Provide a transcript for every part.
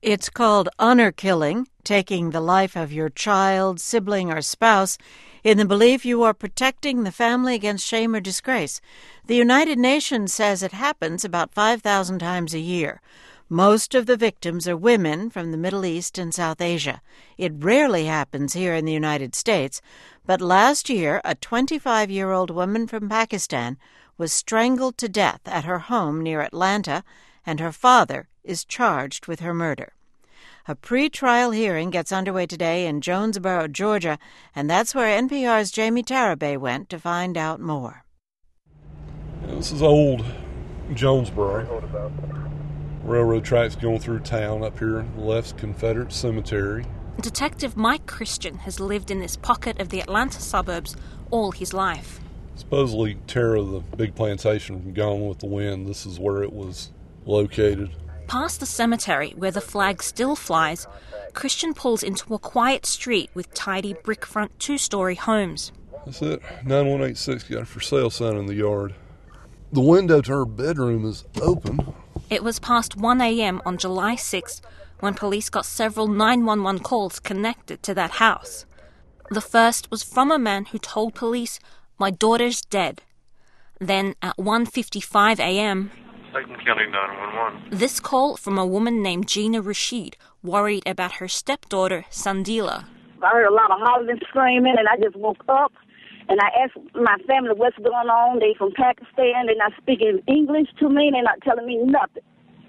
It's called honor killing, taking the life of your child, sibling, or spouse in the belief you are protecting the family against shame or disgrace. The United Nations says it happens about 5,000 times a year. Most of the victims are women from the Middle East and South Asia. It rarely happens here in the United States, but last year a 25-year-old woman from Pakistan was strangled to death at her home near Atlanta, and her father is charged with her murder. A pre-trial hearing gets underway today in Jonesboro, Georgia, and that's where NPR's Jamie Tarabay went to find out more. This is old Jonesboro. Railroad tracks going through town. Up here on the left's Confederate Cemetery. Detective Mike Christian has lived in this pocket of the Atlanta suburbs all his life. Supposedly, Terra, the big plantation, Gone with the Wind, this is where it was located. Past the cemetery, where the flag still flies, Christian pulls into a quiet street with tidy brick-front two-story homes. That's it. 9186 got a for sale sign in the yard. The window to her bedroom is open. It was past 1 a.m. on July 6th when police got several 911 calls connected to that house. The first was from a man who told police, "My daughter's dead." Then at 1:55 a.m., Layton County 911. This call from a woman named Gina Rashid, worried about her stepdaughter, Sandila. I heard a lot of hollering and screaming, and I just woke up, and I asked my family what's going on. They from Pakistan. They're not speaking English to me. They're not telling me nothing.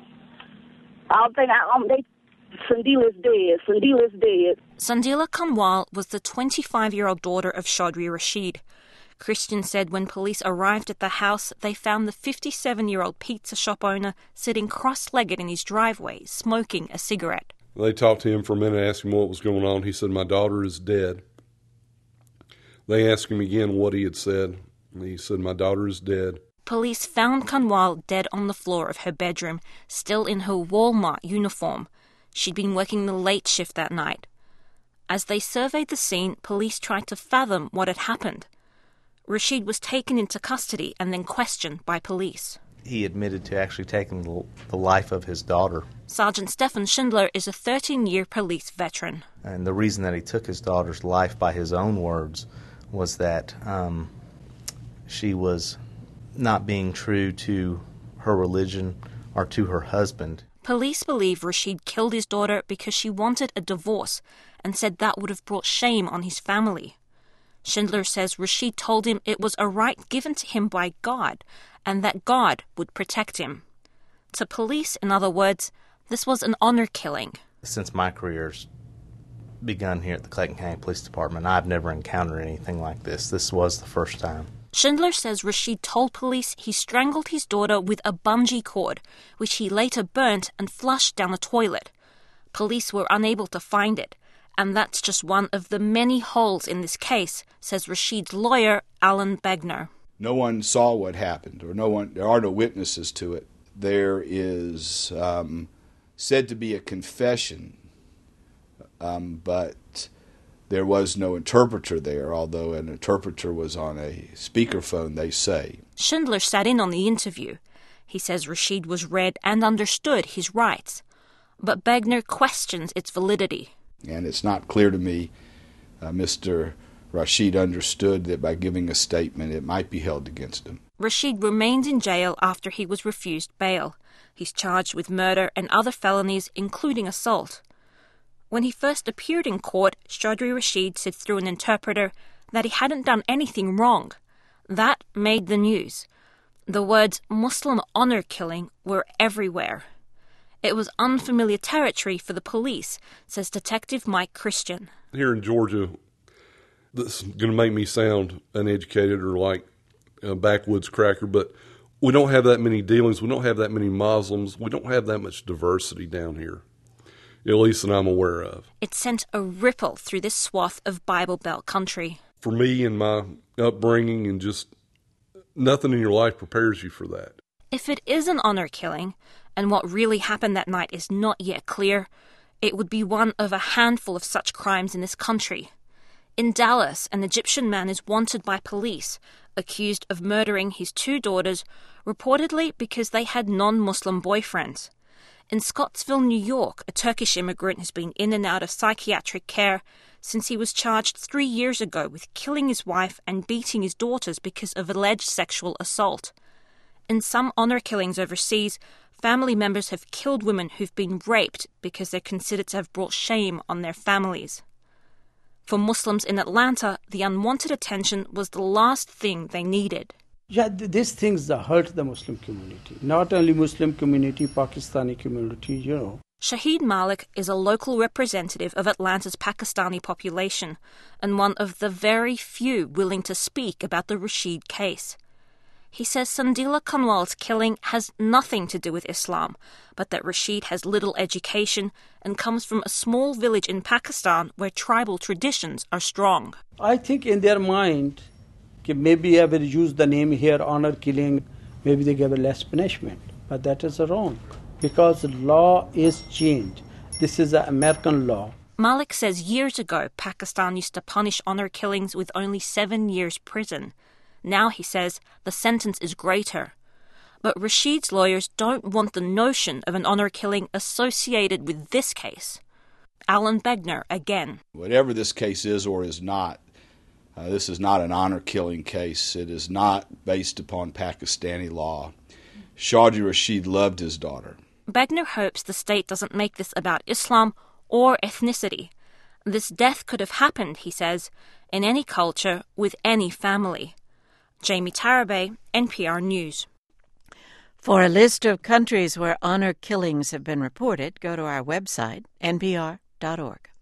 Sandila's dead. Sandila's dead. Sandila Kanwal was the 25-year-old daughter of Chaudhry Rashid. Christian said when police arrived at the house, they found the 57-year-old pizza shop owner sitting cross-legged in his driveway, smoking a cigarette. They talked to him for a minute, asked him what was going on. He said, "My daughter is dead." They asked him again what he had said. He said, "My daughter is dead." Police found Kanwal dead on the floor of her bedroom, still in her Walmart uniform. She'd been working the late shift that night. As they surveyed the scene, police tried to fathom what had happened. Rashid was taken into custody and then questioned by police. He admitted to actually taking the life of his daughter. Sergeant Stefan Schindler is a 13-year police veteran. And the reason that he took his daughter's life, by his own words, was that she was not being true to her religion or to her husband. Police believe Rashid killed his daughter because she wanted a divorce and said that would have brought shame on his family. Schindler says Rashid told him it was a right given to him by God and that God would protect him. To police, in other words, this was an honor killing. Since my career's begun here at the Clayton County Police Department, I've never encountered anything like this. This was the first time. Schindler says Rashid told police he strangled his daughter with a bungee cord, which he later burnt and flushed down the toilet. Police were unable to find it, and that's just one of the many holes in this case, says Rashid's lawyer, Alan Begner. No one saw what happened, or there are no witnesses to it. There is said to be a confession, but there was no interpreter there, although an interpreter was on a speakerphone, they say. Schindler sat in on the interview. He says Rashid was read and understood his rights, but Begner questions its validity. And it's not clear to me Mr. Rashid understood that by giving a statement it might be held against him. Rashid remained in jail after he was refused bail. He's charged with murder and other felonies, including assault. When he first appeared in court, Chaudhry Rashid said through an interpreter that he hadn't done anything wrong. That made the news. The words Muslim honor killing were everywhere. It was unfamiliar territory for the police, says Detective Mike Christian. Here in Georgia, this is going to make me sound uneducated or like a backwoods cracker, but we don't have that many dealings. We don't have that many Muslims. We don't have that much diversity down here, at least that I'm aware of. It sent a ripple through this swath of Bible Belt country. For me and my upbringing, and just nothing in your life prepares you for that. If it is an honor killing, and what really happened that night is not yet clear, it would be one of a handful of such crimes in this country. In Dallas, an Egyptian man is wanted by police, accused of murdering his two daughters, reportedly because they had non-Muslim boyfriends. In Scottsville, New York, a Turkish immigrant has been in and out of psychiatric care since he was charged 3 years ago with killing his wife and beating his daughters because of alleged sexual assault. In some honor killings overseas, family members have killed women who've been raped because they're considered to have brought shame on their families. For Muslims in Atlanta, the unwanted attention was the last thing they needed. Yeah, these things hurt the Muslim community. Not only Muslim community, Pakistani community, Shahid Malik is a local representative of Atlanta's Pakistani population and one of the very few willing to speak about the Rashid case. He says Sandila Kanwal's killing has nothing to do with Islam, but that Rashid has little education and comes from a small village in Pakistan where tribal traditions are strong. I think in their mind, maybe I will use the name here, honor killing, maybe they give a less punishment. But that is wrong, because the law is changed. This is an American law. Malik says years ago, Pakistan used to punish honor killings with only 7 years prison. Now, he says, the sentence is greater. But Rashid's lawyers don't want the notion of an honor killing associated with this case. Alan Begner again. Whatever this case is or is not, this is not an honor killing case. It is not based upon Pakistani law. Shawji Rashid loved his daughter. Begner hopes the state doesn't make this about Islam or ethnicity. This death could have happened, he says, in any culture with any family. Jamie Tarabay, NPR News. For a list of countries where honor killings have been reported, go to our website, npr.org.